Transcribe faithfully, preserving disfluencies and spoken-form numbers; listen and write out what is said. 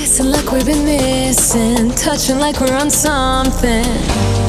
Kissing like we've been missing, touching like we're on something.